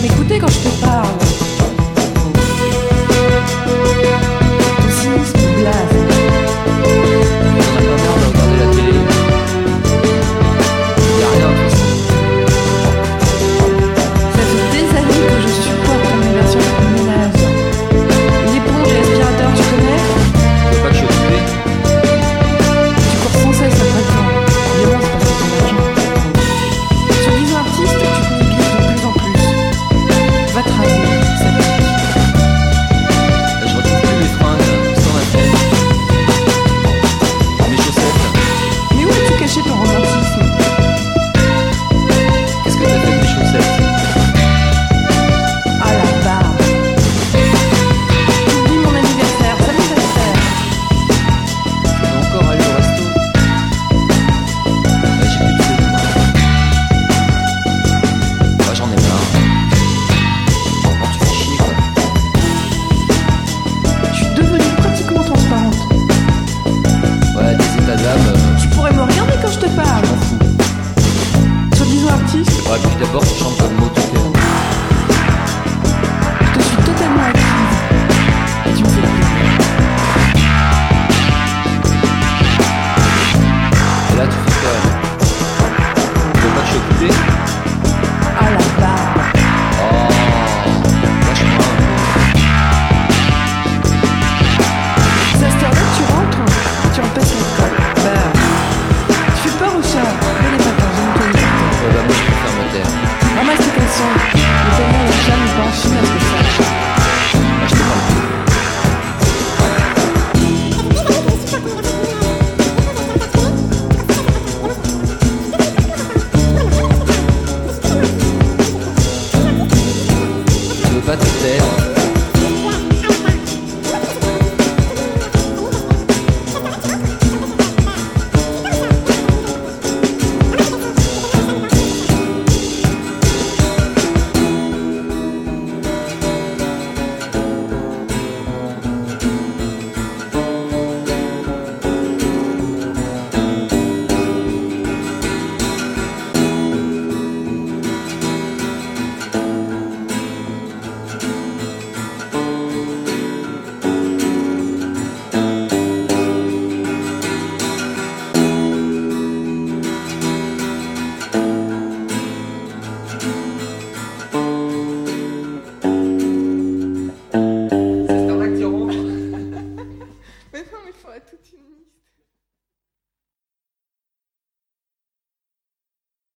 m'écouter quand je te parle. Ton cynisme me blase. On a pas marre de regarder la télé. Y'a rien de toute façon. Ça fait des années que je supporte ton version de ménage. Une éponge et aspirateur, tu connais? Tu veux pas que je sois occupé? Tu cours sans cesse après toi. Évidemment, c'est parce que ton argent. Sur Vision Artiste, tu te négliges de plus en plus. Va travailler, ça pique. Je retrouve plus mes fringues sans la tête. Mes chaussettes. Mais où as-tu caché ton romantisme? Qu'est-ce que t'as fait de mes chaussettes? Ah la barbe. Oublie mon anniversaire, ça m'anniversaire. Tu veux encore aller au resto? J'ai plus de sous. Ouais, j'en ai marre. Oh, tu fais chier, quoi. Je suis devenue pratiquement transparente. Ouais, des états d'âme, Tu pourrais me regarder quand je te parle. je m'en fous. Sur Vision Artiste, Ouais, puis d'abord, tu chantes comme motoqueur. je te suis totalement acquise. Et tu me fais plaisir. Et là, tu fais peur. Tu veux pas que je sois occupé? Ah la barbe. Oh, lâche-moi. C'est à cette heure-là que tu rentres, tu empêches l'école. Bah, tu fais peur au chat. Dès les matins, je ne te dis pas. Ouais, bah, moi, je préfère me taire. Ramasse tes caleçons. Le paiement au chat n'est pas en Chine à ce que je sache. Ah, je te parle plus. Tu veux pas te taire?